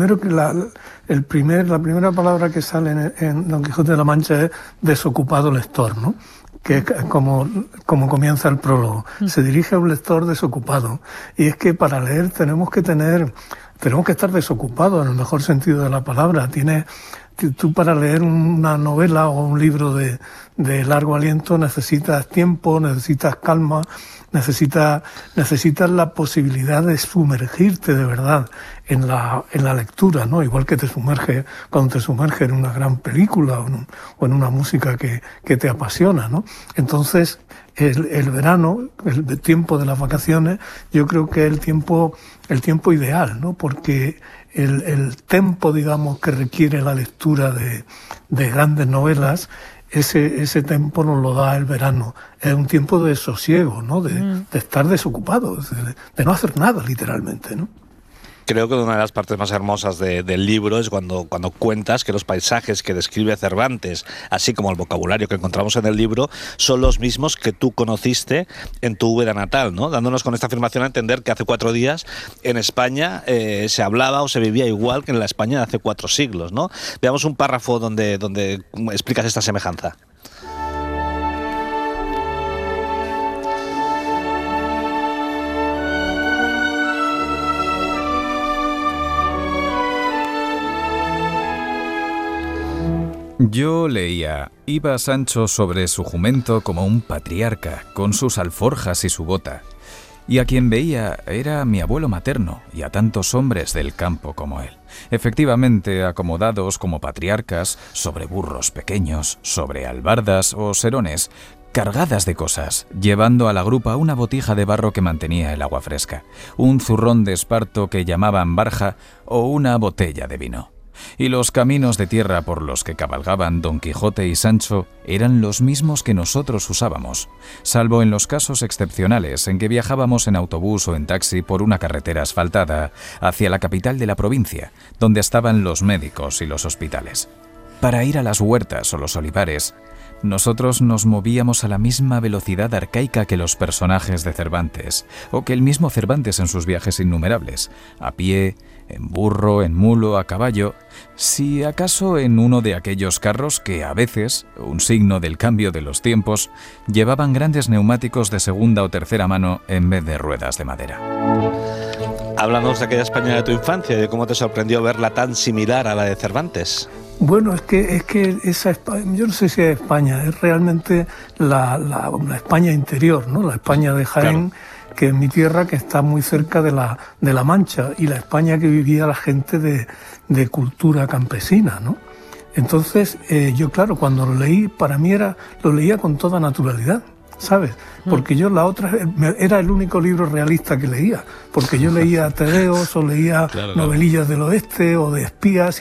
primera palabra que sale en Don Quijote de la Mancha es desocupado lector, ¿no? Que es como comienza el prólogo. Se dirige a un lector desocupado. Y es que para leer tenemos que estar desocupados en el mejor sentido de la palabra. Tú para leer una novela o un libro de largo aliento necesitas tiempo, necesitas calma, necesitas la posibilidad de sumergirte de verdad en la lectura, ¿no? Igual que cuando te sumerges en una gran película o en una música que te apasiona, ¿no? Entonces, el verano, el tiempo de las vacaciones, yo creo que es el tiempo ideal, ¿no? Porque el tempo, digamos, que requiere la lectura de grandes novelas, ese tiempo nos lo da el verano. Es un tiempo de sosiego, ¿no? De estar desocupado, de no hacer nada, literalmente, ¿no? Creo que una de las partes más hermosas del libro es cuando cuentas que los paisajes que describe Cervantes, así como el vocabulario que encontramos en el libro, son los mismos que tú conociste en tu Úbeda natal, ¿no? Dándonos con esta afirmación a entender que hace 4 días en España se hablaba o se vivía igual que en la España de hace 4 siglos, ¿no? Veamos un párrafo donde explicas esta semejanza. Yo leía, iba Sancho sobre su jumento como un patriarca, con sus alforjas y su bota, y a quien veía era a mi abuelo materno y a tantos hombres del campo como él, efectivamente acomodados como patriarcas sobre burros pequeños, sobre albardas o serones, cargadas de cosas, llevando a la grupa una botija de barro que mantenía el agua fresca, un zurrón de esparto que llamaban barja o una botella de vino. Y los caminos de tierra por los que cabalgaban Don Quijote y Sancho eran los mismos que nosotros usábamos, salvo en los casos excepcionales en que viajábamos en autobús o en taxi por una carretera asfaltada hacia la capital de la provincia, donde estaban los médicos y los hospitales. Para ir a las huertas o los olivares, nosotros nos movíamos a la misma velocidad arcaica que los personajes de Cervantes, o que el mismo Cervantes en sus viajes innumerables, a pie, en burro, en mulo, a caballo, si acaso en uno de aquellos carros que a veces, un signo del cambio de los tiempos, llevaban grandes neumáticos de segunda o tercera mano en vez de ruedas de madera. Háblanos de aquella España de tu infancia y de cómo te sorprendió verla tan similar a la de Cervantes. Bueno, es que esa España, yo no sé si es España, es realmente la España interior, ¿no? La España de Jaén, claro, que es mi tierra, que está muy cerca de la Mancha, y la España que vivía la gente de cultura campesina, ¿no? Entonces, yo claro, cuando lo leí, para mí lo leía con toda naturalidad, ¿sabes? Porque yo era el único libro realista que leía, porque yo leía tebeos o leía novelillas del oeste o de espías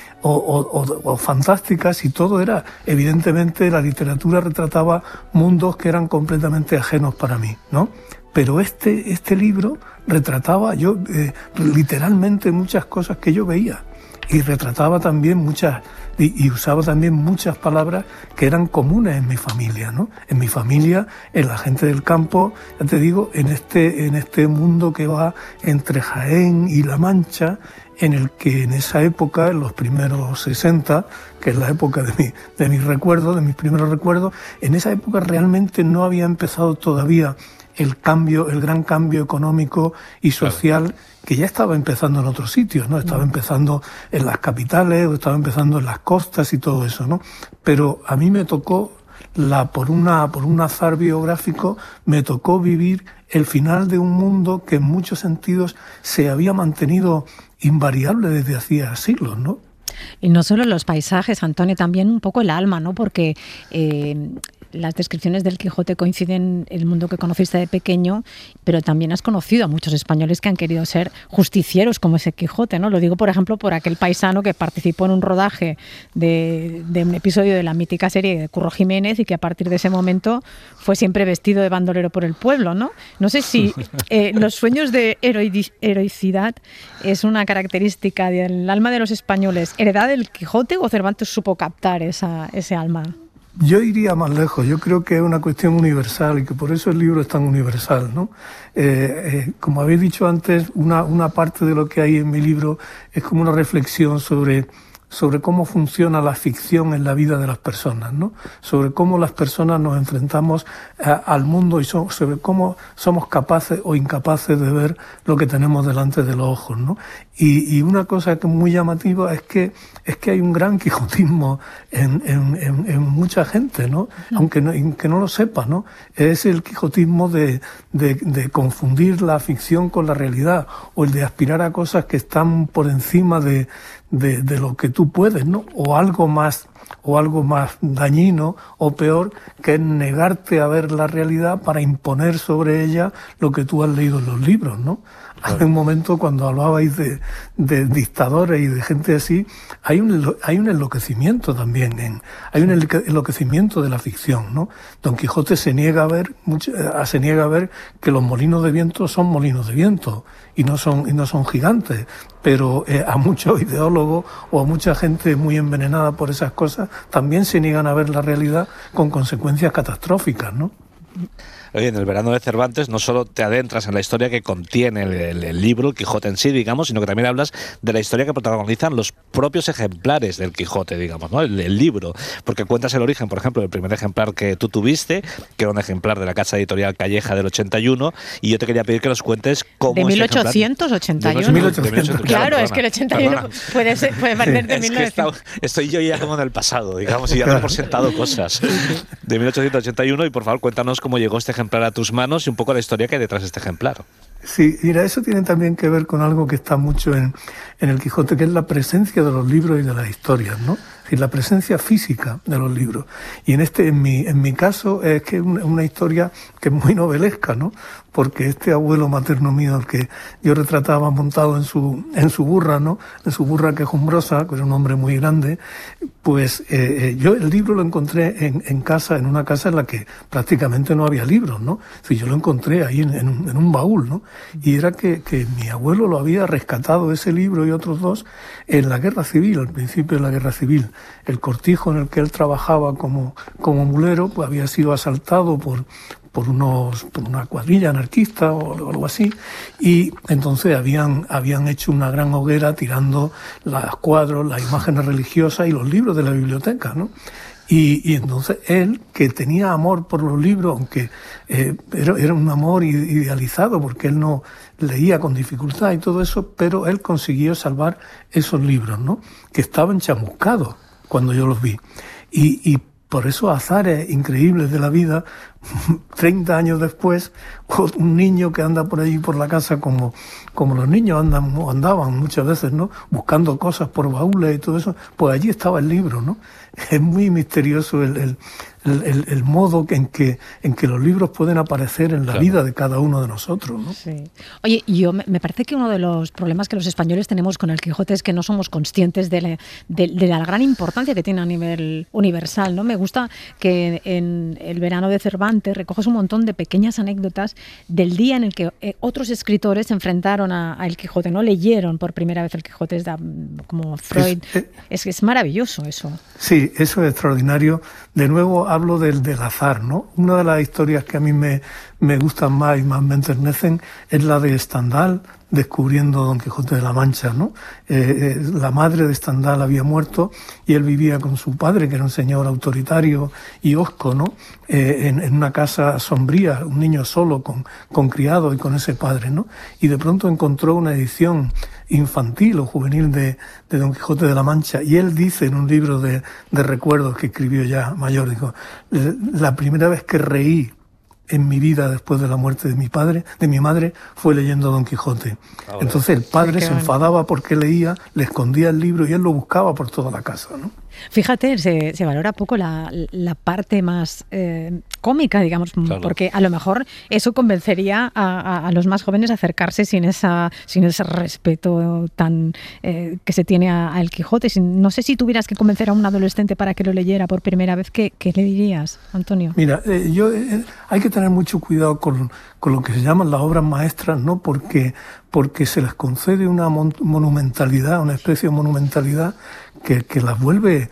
o fantásticas, y todo era, evidentemente, la literatura retrataba mundos que eran completamente ajenos para mí, ¿no? Pero este libro retrataba literalmente muchas cosas que yo veía. y retrataba también muchas, y usaba también muchas palabras que eran comunes en mi familia, ¿no? En mi familia, en la gente del campo, ya te digo, en este mundo que va entre Jaén y La Mancha, en el que en esa época, en los primeros 60, que es la época de mis recuerdos, de mis primeros recuerdos, en esa época realmente no había empezado todavía el gran cambio económico y social que ya estaba empezando en otros sitios, ¿no? Estaba empezando en las capitales, o estaba empezando en las costas y todo eso, ¿no? Pero a mí me tocó, por un azar biográfico, me tocó vivir el final de un mundo que en muchos sentidos se había mantenido invariable desde hacía siglos, ¿no? Y no solo los paisajes, Antonio, también un poco el alma, ¿no? Porque las descripciones del Quijote coinciden en el mundo que conociste de pequeño, pero también has conocido a muchos españoles que han querido ser justicieros como ese Quijote, ¿no? Lo digo, por ejemplo, por aquel paisano que participó en un rodaje de un episodio de la mítica serie de Curro Jiménez y que a partir de ese momento fue siempre vestido de bandolero por el pueblo, ¿no? No sé si los sueños de heroicidad es una característica del alma de los españoles, ¿heredad del Quijote o Cervantes supo captar ese alma? Yo iría más lejos. Yo creo que es una cuestión universal y que por eso el libro es tan universal, ¿no? Como habéis dicho antes, una parte de lo que hay en mi libro es como una reflexión sobre cómo funciona la ficción en la vida de las personas, ¿no? Sobre cómo las personas nos enfrentamos al mundo y sobre cómo somos capaces o incapaces de ver lo que tenemos delante de los ojos, ¿no? Y una cosa que es muy llamativa es que hay un gran quijotismo en mucha gente, ¿no? Aunque no lo sepa, ¿no? Es el quijotismo de confundir la ficción con la realidad, o el de aspirar a cosas que están por encima de lo que tú puedes, ¿no? O algo más dañino o peor, que es negarte a ver la realidad para imponer sobre ella lo que tú has leído en los libros, ¿no? Claro. Hace un momento, cuando hablabais de dictadores y de gente así, hay un enloquecimiento también, hay un enloquecimiento de la ficción, ¿no? Don Quijote se niega a ver que los molinos de viento son molinos de viento y no son gigantes, pero a muchos ideólogos o a mucha gente muy envenenada por esas cosas también se niegan a ver la realidad con consecuencias catastróficas, ¿no? Oye, en el verano de Cervantes no solo te adentras en la historia que contiene el libro, el Quijote en sí, digamos, sino que también hablas de la historia que protagonizan los propios ejemplares del Quijote, digamos, ¿no? El libro, porque cuentas el origen, por ejemplo, del primer ejemplar que tú tuviste, que era un ejemplar de la casa editorial Calleja del 81, y yo te quería pedir que nos cuentes cómo de 1881. Claro, es que el 81 puede parecer de 1900. Estoy yo ya como en el pasado, digamos, y ya damos por sentado cosas. De 1881, y por favor, cuéntanos cómo llegó este ejemplar a tus manos y un poco la historia que hay detrás de este ejemplar. Sí, mira, eso tiene también que ver con algo que está mucho en el Quijote, que es la presencia de los libros y de las historias, ¿no? Es decir, la presencia física de los libros. Y en mi caso es que es una historia que es muy novelesca, ¿no? Porque este abuelo materno mío, al que yo retrataba montado en su burra, ¿no? En su burra quejumbrosa, que era un hombre muy grande, pues yo el libro lo encontré en casa, en una casa en la que prácticamente no había libros, ¿no? Es decir, yo lo encontré ahí en un baúl, ¿no? Y era que mi abuelo lo había rescatado, ese libro y otros dos, en la Guerra Civil, al principio de la Guerra Civil. El cortijo en el que él trabajaba como mulero, pues había sido asaltado por una cuadrilla anarquista o algo así, y entonces habían hecho una gran hoguera tirando los cuadros, las imágenes religiosas y los libros de la biblioteca, ¿no? Y entonces él, que tenía amor por los libros, aunque era un amor idealizado, porque él no leía con dificultad y todo eso, pero él consiguió salvar esos libros, ¿no? Que estaban chamuscados cuando yo los vi. Y por esos azares increíbles de la vida, 30 años después, un niño que anda por allí por la casa como los niños andaban muchas veces, ¿no? Buscando cosas por baúles y todo eso, pues allí estaba el libro, ¿no? Es muy misterioso el modo en que los libros pueden aparecer en la vida de cada uno de nosotros, ¿no? Sí. Oye, me parece que uno de los problemas que los españoles tenemos con el Quijote es que no somos conscientes de la gran importancia que tiene a nivel universal, ¿no? Me gusta que en el verano de Cervantes Cervantes recoges un montón de pequeñas anécdotas del día en el que otros escritores se enfrentaron a El Quijote, ¿no? Leyeron por primera vez El Quijote, como Freud. Es maravilloso eso. Sí, eso es extraordinario. De nuevo hablo del azar, ¿no? Una de las historias que a mí me gustan más y más me enternecen es la de Stendhal descubriendo Don Quijote de la Mancha, ¿no? La madre de Stendhal había muerto y él vivía con su padre, que era un señor autoritario y hosco, ¿no? En una casa sombría, un niño solo con criado y con ese padre, ¿no? Y de pronto encontró una edición infantil o juvenil de Don Quijote de la Mancha, y él dice en un libro de recuerdos que escribió ya mayor, dijo, la primera vez que reí en mi vida después de la muerte de mi madre, fue leyendo Don Quijote. Entonces el padre se enfadaba porque leía, le escondía el libro y él lo buscaba por toda la casa, ¿no? Fíjate, se valora poco la parte más cómica, digamos, claro, porque a lo mejor eso convencería a los más jóvenes a acercarse sin ese respeto tan que se tiene a El Quijote. No sé si tuvieras que convencer a un adolescente para que lo leyera por primera vez, ¿qué le dirías, Antonio? Mira, hay que tener mucho cuidado con lo que se llaman las obras maestras, ¿no? Porque se les concede una monumentalidad, una especie de monumentalidad que las vuelve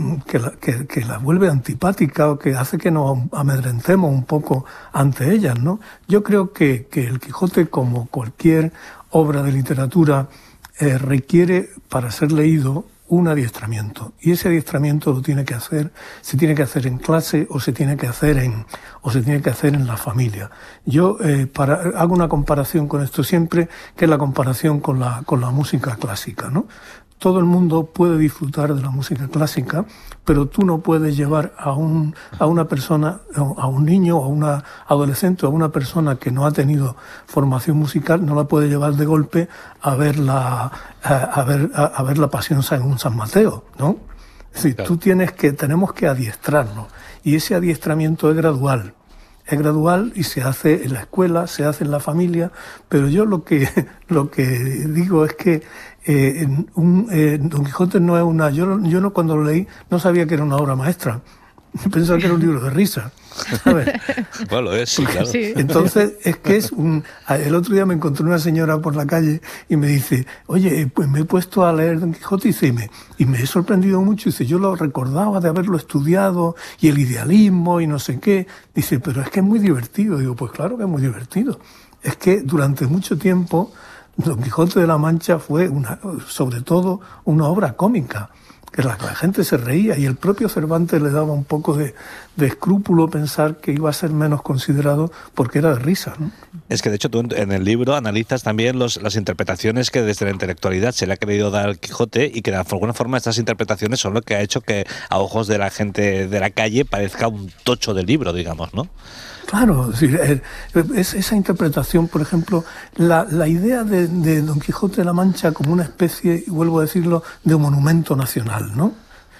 antipáticas, o que hace que nos amedrentemos un poco ante ellas, ¿no? Yo creo que El Quijote, como cualquier obra de literatura, requiere, para ser leído, un adiestramiento, y ese adiestramiento se tiene que hacer en clase o se tiene que hacer en la familia. Yo hago una comparación con esto siempre, que es la comparación con la música clásica, ¿no? Todo el mundo puede disfrutar de la música clásica, pero tú no puedes llevar a una persona, a un niño, a una adolescente, o a una persona que no ha tenido formación musical, no la puedes llevar de golpe a ver la Pasión según San Mateo, ¿no? Es decir, claro, tenemos que adiestrarnos, y ese adiestramiento es gradual. Es gradual y se hace en la escuela, se hace en la familia, pero yo lo que digo es que Don Quijote no es una... Yo no, cuando lo leí, no sabía que era una obra maestra. Pensaba que era un libro de risa, ¿sabes? Bueno, es, sí, claro. Sí. Entonces, es que el otro día me encontré una señora por la calle y me dice, oye, pues me he puesto a leer Don Quijote, y me he sorprendido mucho. Dice, yo lo recordaba de haberlo estudiado, y el idealismo y no sé qué. Dice, pero es que es muy divertido. Digo, pues claro que es muy divertido. Es que durante mucho tiempo Don Quijote de la Mancha fue sobre todo una obra cómica, que la gente se reía, y el propio Cervantes le daba un poco de escrúpulo pensar que iba a ser menos considerado porque era de risa, ¿no? Es que de hecho tú en el libro analizas también las interpretaciones que desde la intelectualidad se le ha querido dar al Quijote, y que de alguna forma estas interpretaciones son lo que ha hecho que a ojos de la gente de la calle parezca un tocho del libro, digamos, ¿no? Claro, es esa interpretación, por ejemplo, la idea de Don Quijote de la Mancha como una especie, y vuelvo a decirlo, de monumento nacional, ¿no?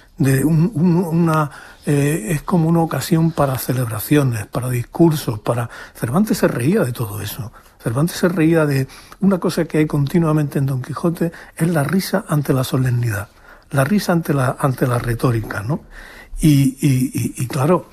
Es como una ocasión para celebraciones, para discursos, Cervantes se reía de todo eso. Cervantes se reía de una cosa que hay continuamente en Don Quijote, es la risa ante la solemnidad, la risa ante la retórica, ¿no? Y claro,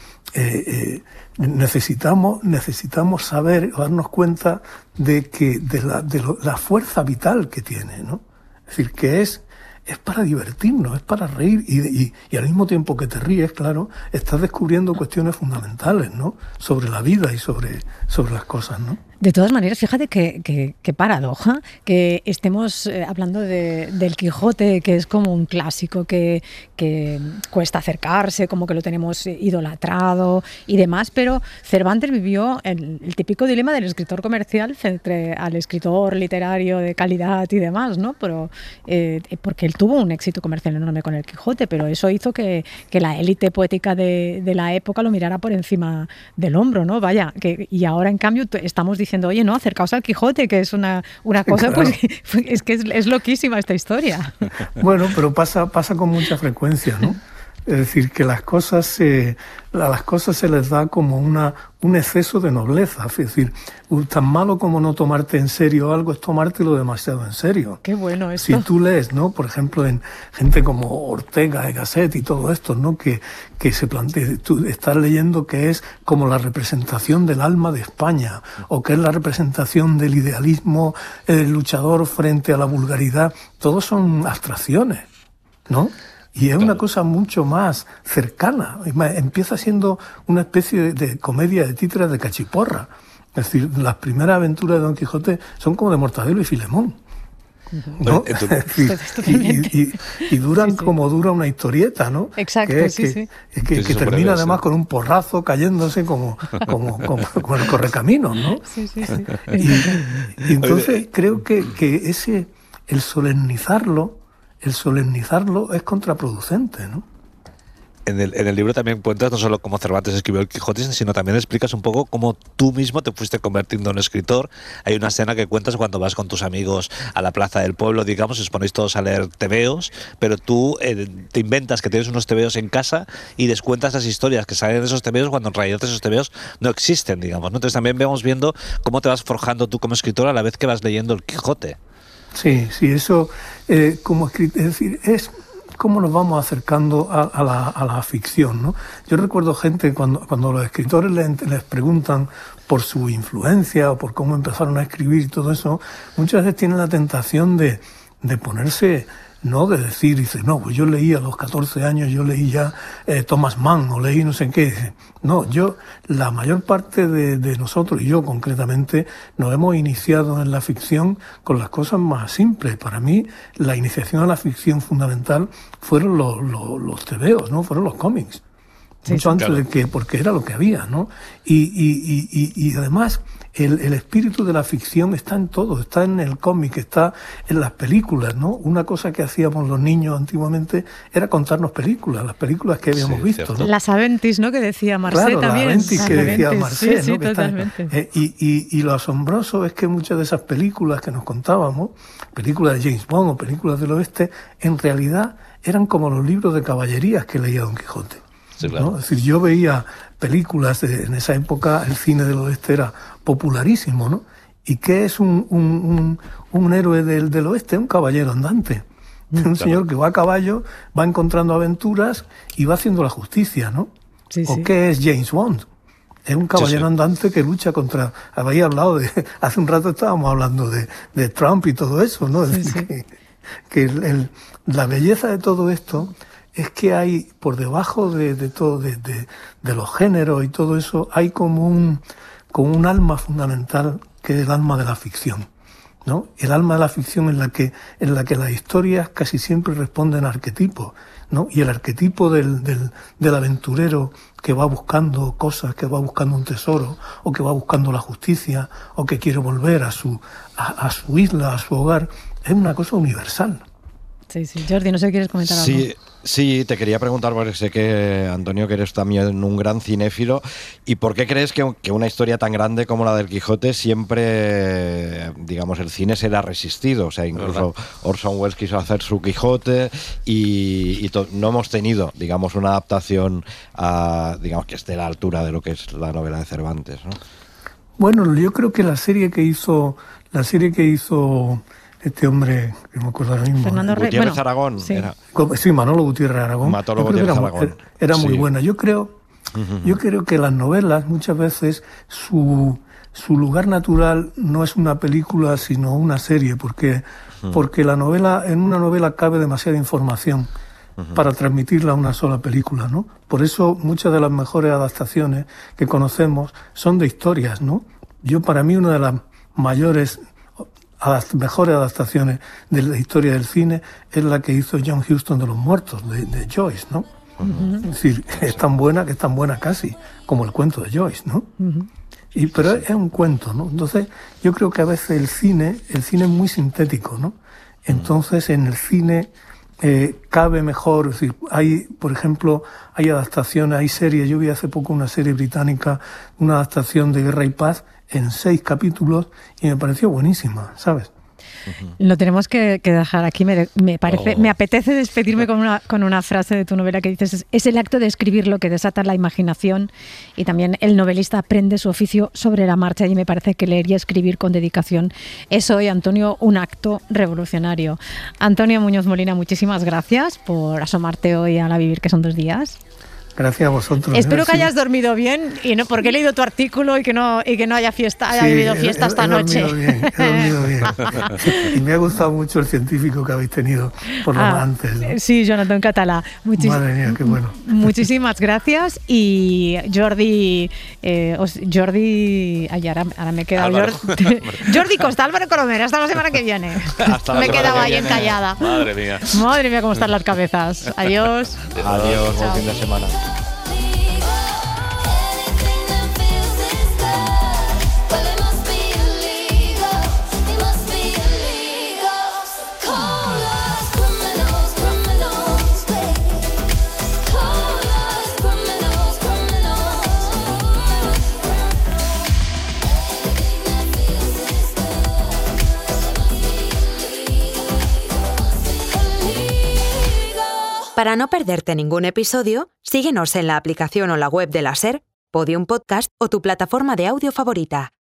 necesitamos saber, darnos cuenta de la fuerza vital que tiene, ¿no? Es decir, que es para divertirnos, es para reír, y al mismo tiempo que te ríes, claro, estás descubriendo cuestiones fundamentales, ¿no? Sobre la vida y sobre las cosas, ¿no? De todas maneras, fíjate qué paradoja que estemos hablando del Quijote, que es como un clásico que cuesta acercarse, como que lo tenemos idolatrado y demás, pero Cervantes vivió el típico dilema del escritor comercial frente al escritor literario de calidad y demás, ¿no? Pero porque él tuvo un éxito comercial enorme con el Quijote, pero eso hizo que la élite poética de la época lo mirara por encima del hombro, ¿no? Vaya, y ahora en cambio estamos diciendo, oye, no, acercaos al Quijote, que es una cosa, claro, pues es que es loquísima esta historia. Bueno, pero pasa con mucha frecuencia, ¿no? Es decir, que las cosas se les da como un exceso de nobleza. Es decir, tan malo como no tomarte en serio algo es tomártelo demasiado en serio. Qué bueno esto. Si tú lees, ¿no? Por ejemplo, en gente como Ortega y Gasset y todo esto, ¿no? Que se plantea, tú estás leyendo que es como la representación del alma de España, o que es la representación del idealismo luchador frente a la vulgaridad. Todos son abstracciones, ¿no? Y es una cosa mucho más cercana. Empieza siendo una especie de comedia de títeres de cachiporra. Es decir, las primeras aventuras de Don Quijote son como de Mortadelo y Filemón, ¿no? y duran como dura una historieta, ¿no? Exacto, que termina además con un porrazo cayéndose como el correcaminos, ¿no? Sí. Y entonces creo que el solemnizarlo es contraproducente, ¿no? En el libro también cuentas no solo cómo Cervantes escribió el Quijote, sino también explicas un poco cómo tú mismo te fuiste convirtiendo en escritor. Hay una escena que cuentas cuando vas con tus amigos a la plaza del pueblo, digamos, os ponéis todos a leer tebeos, pero tú te inventas que tienes unos tebeos en casa y descuentas las historias que salen de esos tebeos cuando en realidad esos tebeos no existen, digamos, ¿no? Entonces también vamos viendo cómo te vas forjando tú como escritor a la vez que vas leyendo el Quijote. Sí, eso como escritor, es decir, es cómo nos vamos acercando a la ficción, ¿no? Yo recuerdo gente cuando los escritores les preguntan por su influencia o por cómo empezaron a escribir y todo eso, muchas veces tienen la tentación de ponerse, ¿no? De decir, dice, no, pues yo leí a los 14 años, yo leí ya Thomas Mann o leí no sé qué. Dice, no, la mayor parte de nosotros, y yo concretamente, nos hemos iniciado en la ficción con las cosas más simples. Para mí, la iniciación a la ficción fundamental fueron los tebeos, ¿no? Fueron los cómics. Mucho antes de que, porque era lo que había, ¿no? Y además, el espíritu de la ficción está en todo, está en el cómic, está en las películas, ¿no? Una cosa que hacíamos los niños antiguamente era contarnos películas, las películas que habíamos visto, ¿no? Las Aventis, ¿no? Que decía Marcé también. Las Aventis que decía Marcé, sí, ¿no? Que totalmente. Y lo asombroso es que muchas de esas películas que nos contábamos, películas de James Bond o películas del oeste, en realidad eran como los libros de caballerías que leía Don Quijote. Sí, claro. ¿No? Es decir, yo veía películas, en esa época el cine del oeste era popularísimo, ¿no? ¿Y qué es un héroe del oeste? Un caballero andante. Un señor que va a caballo, va encontrando aventuras y va haciendo la justicia, ¿no? ¿O qué es James Bond? Es un caballero andante que lucha contra... Había hablado hace un rato estábamos hablando de Trump y todo eso, ¿no? Es decir, que la belleza de todo esto es que hay, por debajo de todo, de los géneros y todo eso, hay como un alma fundamental que es el alma de la ficción, ¿no? El alma de la ficción en la que las historias casi siempre responden a arquetipos, ¿no? Y el arquetipo del aventurero que va buscando cosas, que va buscando un tesoro, o que va buscando la justicia, o que quiere volver a su isla, a su hogar, es una cosa universal. Sí. Jordi, no sé si quieres comentar algo. Sí, te quería preguntar, porque sé que, Antonio, que eres también un gran cinéfilo, ¿y por qué crees que una historia tan grande como la del Quijote siempre, digamos, el cine se le ha resistido? O sea, incluso Orson Welles quiso hacer su Quijote y no hemos tenido, digamos, una adaptación digamos, que esté a la altura de lo que es la novela de Cervantes, ¿no? Bueno, yo creo que la serie que hizo este hombre, que no me acuerdo ahora mismo. Fernando Rey. Gutiérrez Aragón. Sí. Sí, Manolo Gutiérrez Aragón. Era muy buena. Yo creo que las novelas, muchas veces, su lugar natural no es una película, sino una serie, porque en una novela cabe demasiada información para transmitirla a una sola película, ¿no? Por eso muchas de las mejores adaptaciones que conocemos son de historias, ¿no? Para mí, una de las mejores adaptaciones de la historia del cine es la que hizo John Huston de Los Muertos, de Joyce, ¿no? Es decir, es tan buena casi como el cuento de Joyce, ¿no? Pero es un cuento, ¿no? Entonces, yo creo que a veces el cine es muy sintético, ¿no? Entonces, en el cine cabe mejor, es decir, por ejemplo, hay adaptaciones, hay series. Yo vi hace poco una serie británica, una adaptación de Guerra y Paz en 6 capítulos, y me pareció buenísima, ¿sabes? Lo tenemos que dejar aquí. Me apetece despedirme con una frase de tu novela que dices: es el acto de escribir lo que desata la imaginación, y también el novelista aprende su oficio sobre la marcha, y me parece que leer y escribir con dedicación es hoy, Antonio, un acto revolucionario. Antonio Muñoz Molina, muchísimas gracias por asomarte hoy a La Vivir, que son 2 días. Gracias a vosotros. Espero que hayas dormido bien, y no porque he leído tu artículo y que no haya vivido fiesta esta noche. He dormido bien. Y me ha gustado mucho el científico que habéis tenido por lo antes, ¿no? Sí, Jonathan Català. Madre mía, qué bueno. Muchísimas gracias. Y Jordi, ahora me he quedado. Jordi Costa, Álvaro Colomera, hasta la semana que viene. Me he quedado ahí encallada. Madre mía, cómo están las cabezas. Adiós. Adiós, buen fin de semana. Para no perderte ningún episodio, síguenos en la aplicación o la web de la SER, Podium Podcast o tu plataforma de audio favorita.